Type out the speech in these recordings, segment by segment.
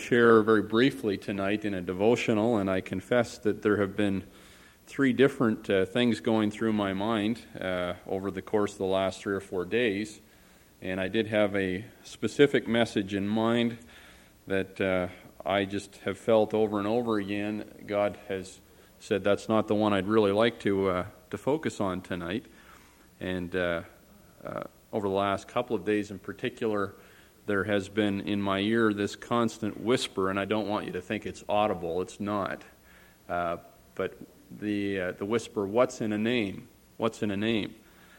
share very briefly tonight in a devotional, and I confess that there have been three different things going through my mind over the course of the last 3 or 4 days, and I did have a specific message in mind that I just have felt over and over again. God has said that's not the one I'd really like to focus on tonight, and over the last couple of days in particular, there has been in my ear this constant whisper, and I don't want you to think it's audible. It's not. But the whisper, what's in a name? What's in a name?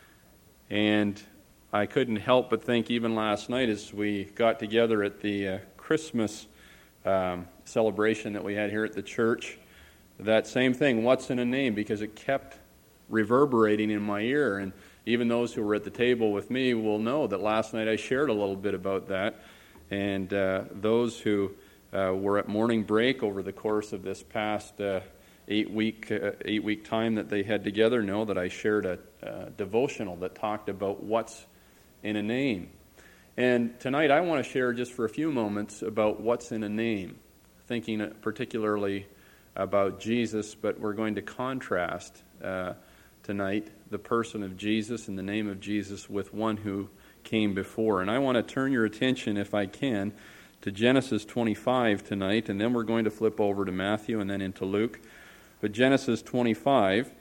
And I couldn't help but think even last night as we got together at the Christmas celebration that we had here at the church, that same thing, what's in a name? Because it kept reverberating in my ear, and even those who were at the table with me will know that last night I shared a little bit about that. And those who were at morning break over the course of this past 8-week time that they had together know that I shared a devotional that talked about what's in a name. And tonight I want to share just for a few moments about what's in a name, thinking particularly about Jesus, but we're going to contrast tonight the person of Jesus and the name of Jesus with one who came before. And I want to turn your attention, if I can, to Genesis 25 tonight, and then we're going to flip over to Matthew and then into Luke. But Genesis 25,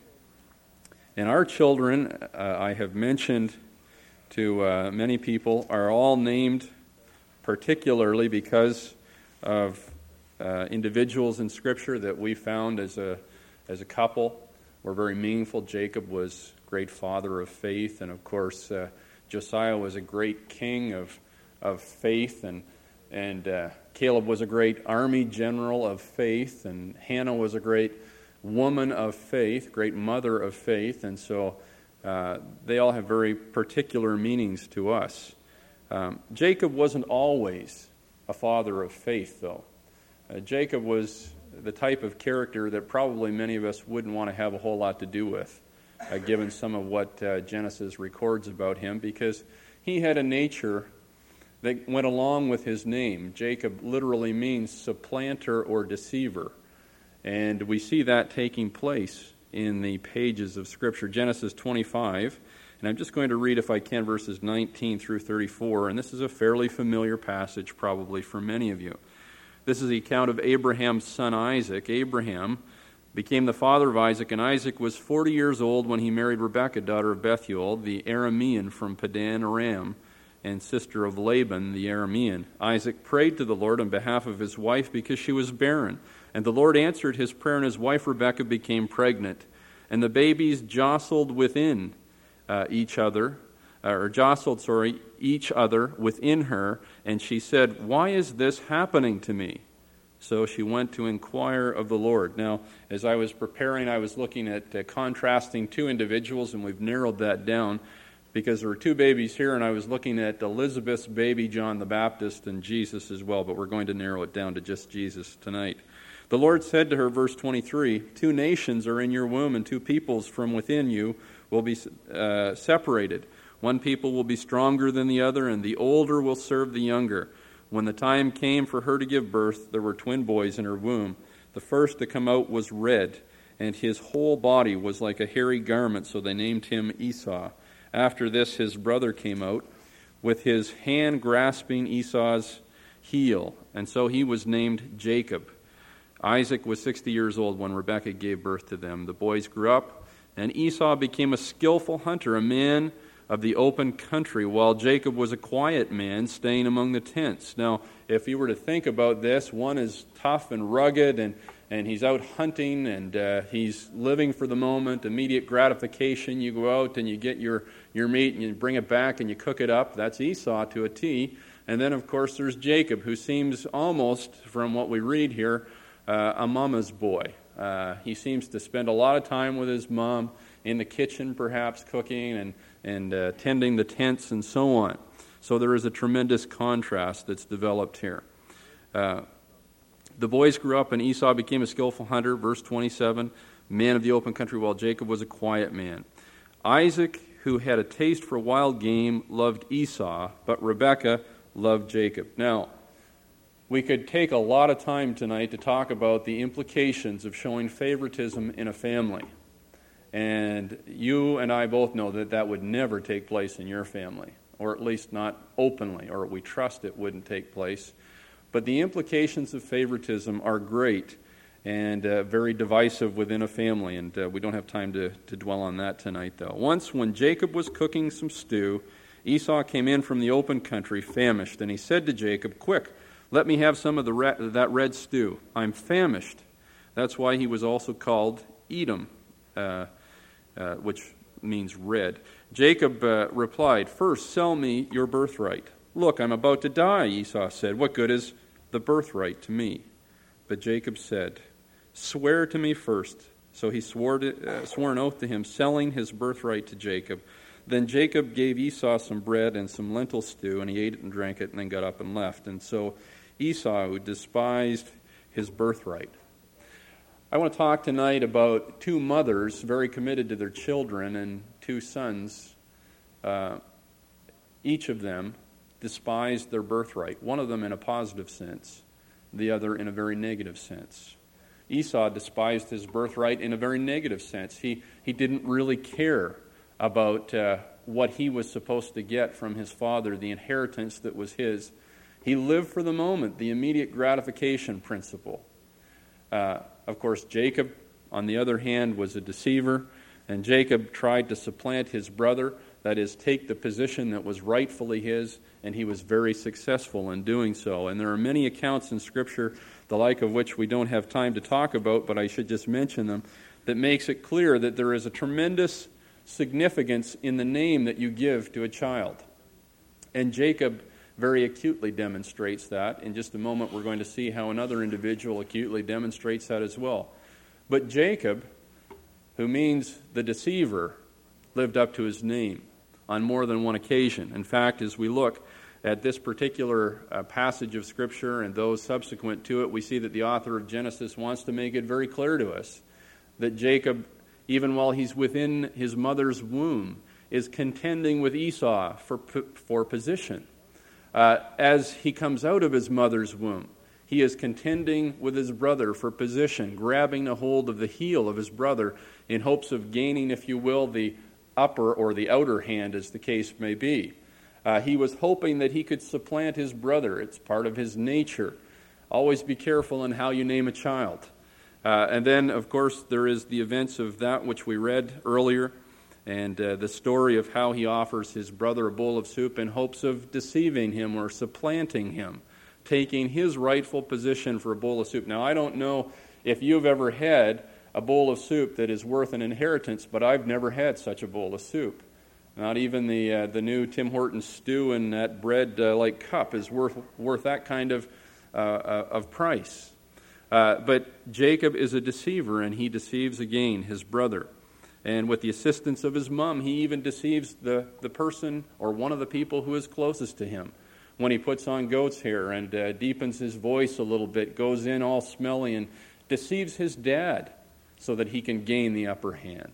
and our children, I have mentioned to many people, are all named particularly because of individuals in Scripture that we found as a couple were very meaningful. Jacob was great father of faith, and of course Josiah was a great king of faith, and Caleb was a great army general of faith, and Hannah was a great woman of faith, great mother of faith, and so they all have very particular meanings to us. Jacob wasn't always a father of faith, though. Jacob was the type of character that probably many of us wouldn't want to have a whole lot to do with, given some of what Genesis records about him, because he had a nature that went along with his name. Jacob literally means supplanter or deceiver, and we see that taking place in the pages of Scripture. Genesis 25, and I'm just going to read, if I can, verses 19 through 34, and this is a fairly familiar passage probably for many of you. This is the account of Abraham's son Isaac. Abraham became the father of Isaac, and Isaac was 40 years old when he married Rebekah, daughter of Bethuel, the Aramean from Padan Aram, and sister of Laban, the Aramean. Isaac prayed to the Lord on behalf of his wife because she was barren. And the Lord answered his prayer, and his wife Rebekah became pregnant. And the babies jostled within each other within her, and she said, "Why is this happening to me?" So she went to inquire of the Lord. Now, as I was preparing, I was looking at contrasting two individuals, and we've narrowed that down because there were two babies here, and I was looking at Elizabeth's baby, John the Baptist, and Jesus as well, but we're going to narrow it down to just Jesus tonight. The Lord said to her, verse 23, "Two nations are in your womb, and two peoples from within you will be separated. One people will be stronger than the other, and the older will serve the younger." When the time came for her to give birth, there were twin boys in her womb. The first to come out was red, and his whole body was like a hairy garment, so they named him Esau. After this, his brother came out, with his hand grasping Esau's heel, and so he was named Jacob. Isaac was 60 years old when Rebekah gave birth to them. The boys grew up, and Esau became a skillful hunter, a man of the open country, while Jacob was a quiet man, staying among the tents. Now, if you were to think about this, one is tough and rugged, and he's out hunting, and he's living for the moment, immediate gratification. You go out and you get your meat, and you bring it back, and you cook it up. That's Esau to a T. And then, of course, there's Jacob, who seems almost, from what we read here, a mama's boy. He seems to spend a lot of time with his mom in the kitchen, perhaps cooking and tending the tents and so on. So there is a tremendous contrast that's developed here. The boys grew up, and Esau became a skillful hunter, verse 27, man of the open country, while Jacob was a quiet man. Isaac, who had a taste for wild game, loved Esau, but Rebekah loved Jacob. Now, We could take a lot of time tonight to talk about the implications of showing favoritism in a family. And you and I both know that that would never take place in your family, or at least not openly, or we trust it wouldn't take place. But the implications of favoritism are great and very divisive within a family, and we don't have time to dwell on that tonight, though. Once, when Jacob was cooking some stew, Esau came in from the open country, famished, and he said to Jacob, "Quick, let me have some of that red stew. I'm famished." That's why he was also called Edom, which means red. Jacob replied, "First, sell me your birthright." "Look, I'm about to die," Esau said. "What good is the birthright to me?" But Jacob said, "Swear to me first." So he swore an oath to him, selling his birthright to Jacob. Then Jacob gave Esau some bread and some lentil stew, and he ate it and drank it, and then got up and left. And so Esau, who despised his birthright. I want to talk tonight about two mothers very committed to their children and two sons. Each of them despised their birthright, one of them in a positive sense, the other in a very negative sense. Esau despised his birthright in a very negative sense. He didn't really care about what he was supposed to get from his father, the inheritance that was his. He lived for the moment, the immediate gratification principle. Of course, Jacob, on the other hand, was a deceiver, and Jacob tried to supplant his brother, that is, take the position that was rightfully his, and he was very successful in doing so. And there are many accounts in Scripture, the like of which we don't have time to talk about, but I should just mention them, that makes it clear that there is a tremendous significance in the name that you give to a child. And Jacob very acutely demonstrates that. In just a moment, we're going to see how another individual acutely demonstrates that as well. But Jacob, who means the deceiver, lived up to his name on more than one occasion. In fact, as we look at this particular passage of Scripture and those subsequent to it, we see that the author of Genesis wants to make it very clear to us that Jacob, even while he's within his mother's womb, is contending with Esau for position. As he comes out of his mother's womb, he is contending with his brother for position, grabbing a hold of the heel of his brother in hopes of gaining, if you will, the upper or the outer hand, as the case may be. He was hoping that he could supplant his brother. It's part of his nature. Always be careful in how you name a child. And then, of course, there is the events of that which we read earlier, and the story of how he offers his brother a bowl of soup in hopes of deceiving him or supplanting him, taking his rightful position for a bowl of soup. Now, I don't know if you've ever had a bowl of soup that is worth an inheritance, but I've never had such a bowl of soup. Not even the new Tim Hortons stew in that bread-like cup is worth that kind of price. But Jacob is a deceiver, and he deceives again his brother. And with the assistance of his mom, he even deceives the person or one of the people who is closest to him. When he puts on goat's hair and deepens his voice a little bit, goes in all smelly and deceives his dad so that he can gain the upper hand.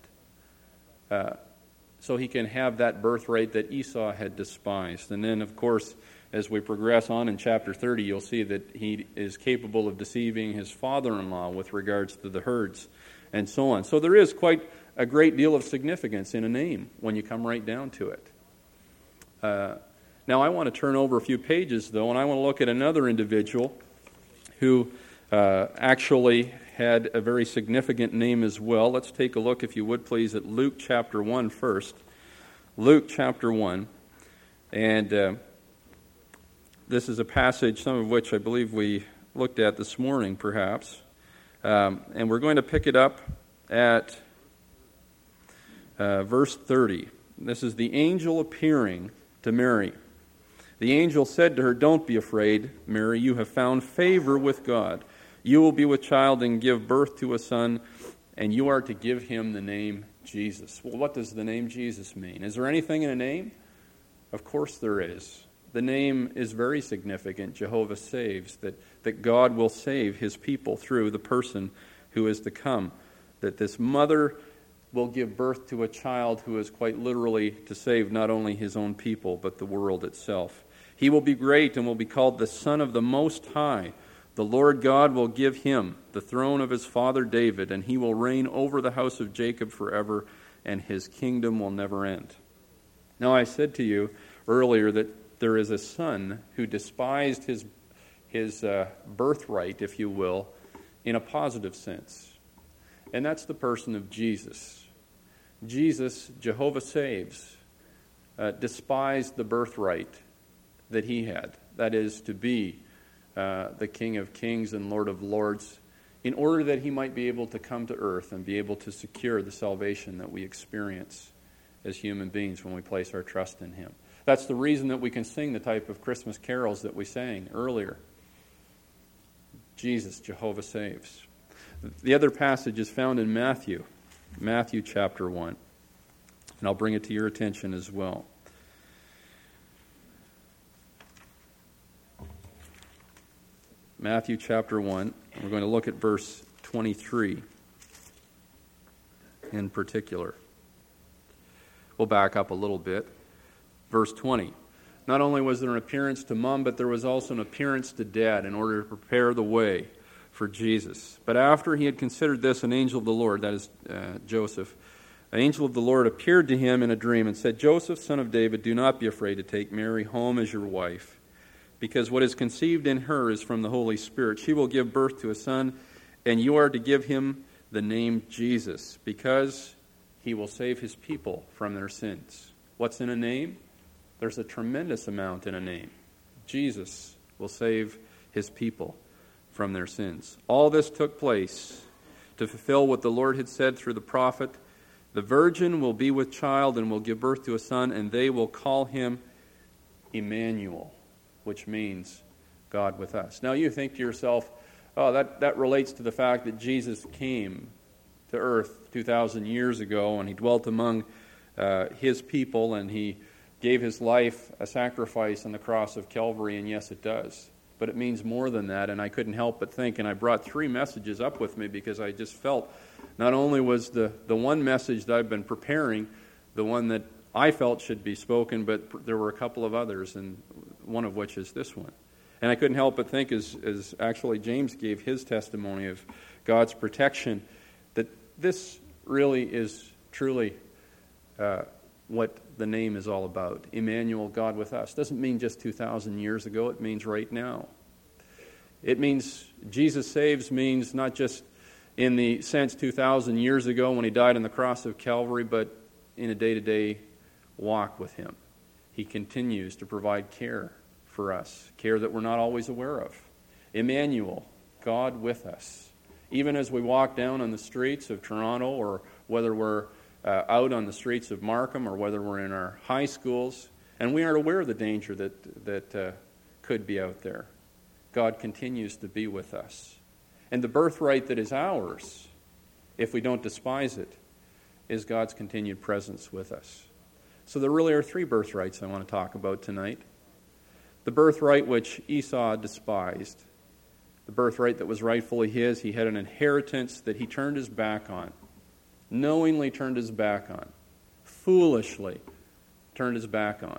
So he can have that birthright that Esau had despised. And then, of course, as we progress on in chapter 30, you'll see that he is capable of deceiving his father-in-law with regards to the herds and so on. So there is quite a great deal of significance in a name when you come right down to it. Now I want to turn over a few pages, though, and I want to look at another individual who actually had a very significant name as well. Let's take a look, if you would please, at Luke chapter 1 first. Luke chapter 1. And this is a passage, some of which I believe we looked at this morning, perhaps. And we're going to pick it up at verse 30. This is the angel appearing to Mary. The angel said to her, "Don't be afraid, Mary. You have found favor with God. You will be with child and give birth to a son, and you are to give him the name Jesus." Well, what does the name Jesus mean? Is there anything in a name? Of course there is. The name is very significant. Jehovah saves, that God will save his people through the person who is to come. That this mother will give birth to a child who is quite literally to save not only his own people, but the world itself. He will be great and will be called the Son of the Most High. The Lord God will give him the throne of his father David, and he will reign over the house of Jacob forever, and his kingdom will never end. Now I said to you earlier that there is a son who despised his birthright, if you will, in a positive sense. And that's the person of Jesus. Jesus, Jehovah Saves, despised the birthright that he had. That is, to be the King of Kings and Lord of Lords, in order that he might be able to come to earth and be able to secure the salvation that we experience as human beings when we place our trust in him. That's the reason that we can sing the type of Christmas carols that we sang earlier. Jesus, Jehovah Saves. The other passage is found in Matthew chapter 1. And I'll bring it to your attention as well. Matthew chapter 1. We're going to look at verse 23 in particular. We'll back up a little bit. Verse 20. Not only was there an appearance to Mom, but there was also an appearance to Dad in order to prepare the way for Jesus. But after he had considered this, an angel of the Lord, that is Joseph, an angel of the Lord appeared to him in a dream and said, Joseph, son of David, do not be afraid to take Mary home as your wife, because what is conceived in her is from the Holy Spirit. She will give birth to a son, and you are to give him the name Jesus, because he will save his people from their sins. What's in a name? There's a tremendous amount in a name. Jesus will save his people from their sins. All this took place to fulfill what the Lord had said through the prophet. The virgin will be with child and will give birth to a son, and they will call him Emmanuel, which means God with us. Now you think to yourself, oh, that relates to the fact that Jesus came to earth 2,000 years ago, and he dwelt among his people, and he gave his life a sacrifice on the cross of Calvary, and yes, it does. But it means more than that, and I couldn't help but think, and I brought 3 messages up with me because I just felt not only was the one message that I've been preparing the one that I felt should be spoken, but there were a couple of others, and one of which is this one. And I couldn't help but think, as actually James gave his testimony of God's protection, that this really is truly what the name is all about. Emmanuel, God with us. Doesn't mean just 2,000 years ago. It means right now. It means Jesus saves means not just in the sense 2,000 years ago when he died on the cross of Calvary, but in a day-to-day walk with him. He continues to provide care for us, care that we're not always aware of. Emmanuel, God with us. Even as we walk down on the streets of Toronto, or whether we're out on the streets of Markham, or whether we're in our high schools, and we aren't aware of the danger that could be out there, God continues to be with us. And the birthright that is ours, if we don't despise it, is God's continued presence with us. So there really are 3 birthrights I want to talk about tonight. The birthright which Esau despised, the birthright that was rightfully his. He had an inheritance that he turned his back on, knowingly turned his back on, foolishly turned his back on.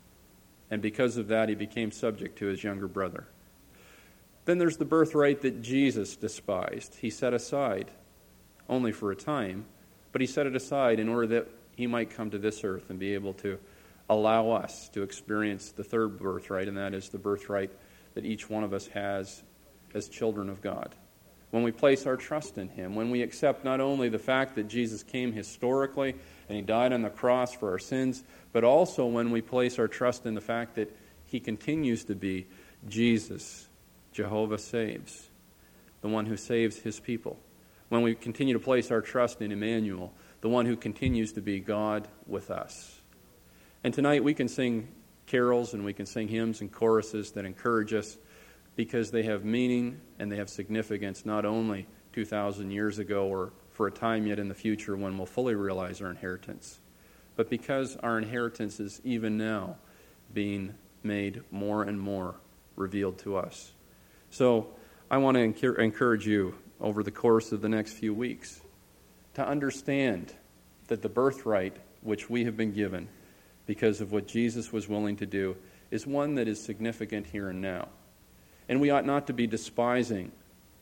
And because of that, he became subject to his younger brother. Then there's the birthright that Jesus despised. He set aside, only for a time, but he set it aside in order that he might come to this earth and be able to allow us to experience the third birthright, and that is the birthright that each one of us has as children of God. When we place our trust in him, when we accept not only the fact that Jesus came historically and he died on the cross for our sins, but also when we place our trust in the fact that he continues to be Jesus, Jehovah Saves, the one who saves his people. When we continue to place our trust in Emmanuel, the one who continues to be God with us. And tonight we can sing carols and we can sing hymns and choruses that encourage us, because they have meaning and they have significance not only 2,000 years ago or for a time yet in the future when we'll fully realize our inheritance, but because our inheritance is even now being made more and more revealed to us. So I want to encourage you over the course of the next few weeks to understand that the birthright which we have been given because of what Jesus was willing to do is one that is significant here and now. And we ought not to be despising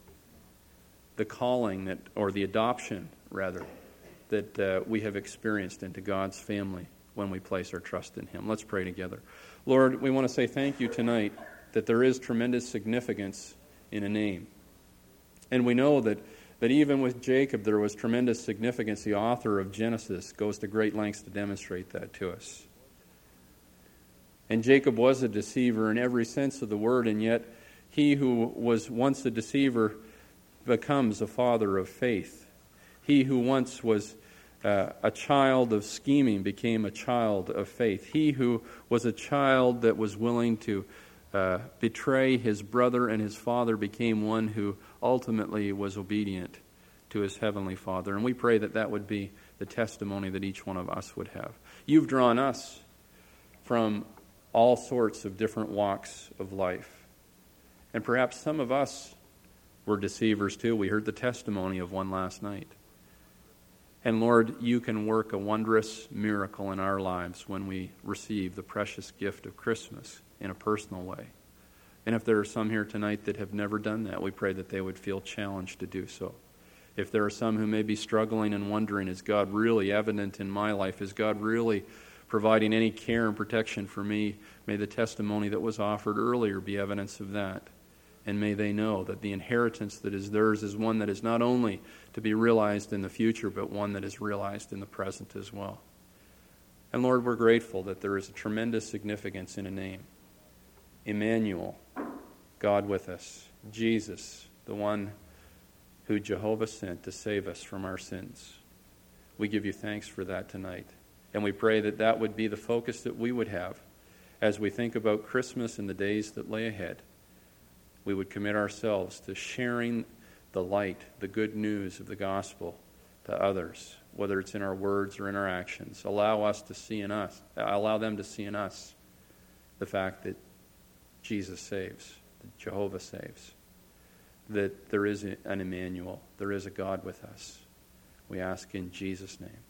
the calling or the adoption, rather, that we have experienced into God's family when we place our trust in Him. Let's pray together. Lord, we want to say thank you tonight that there is tremendous significance in a name. And we know that even with Jacob there was tremendous significance. The author of Genesis goes to great lengths to demonstrate that to us. And Jacob was a deceiver in every sense of the word, and yet he who was once a deceiver becomes a father of faith. He who once was a child of scheming became a child of faith. He who was a child that was willing to betray his brother and his father became one who ultimately was obedient to his heavenly Father. And we pray that that would be the testimony that each one of us would have. You've drawn us from all sorts of different walks of life. And perhaps some of us were deceivers too. We heard the testimony of one last night. And Lord, you can work a wondrous miracle in our lives when we receive the precious gift of Christmas in a personal way. And if there are some here tonight that have never done that, we pray that they would feel challenged to do so. If there are some who may be struggling and wondering, is God really evident in my life? Is God really providing any care and protection for me? May the testimony that was offered earlier be evidence of that. And may they know that the inheritance that is theirs is one that is not only to be realized in the future, but one that is realized in the present as well. And Lord, we're grateful that there is a tremendous significance in a name. Emmanuel, God with us. Jesus, the one who Jehovah sent to save us from our sins. We give you thanks for that tonight. And we pray that that would be the focus that we would have as we think about Christmas and the days that lay ahead. We would commit ourselves to sharing the light, the good news of the gospel to others, whether it's in our words or in our actions. Allow them to see in us the fact that Jesus saves, that Jehovah saves, that there is an Emmanuel, there is a God with us. We ask in Jesus' name.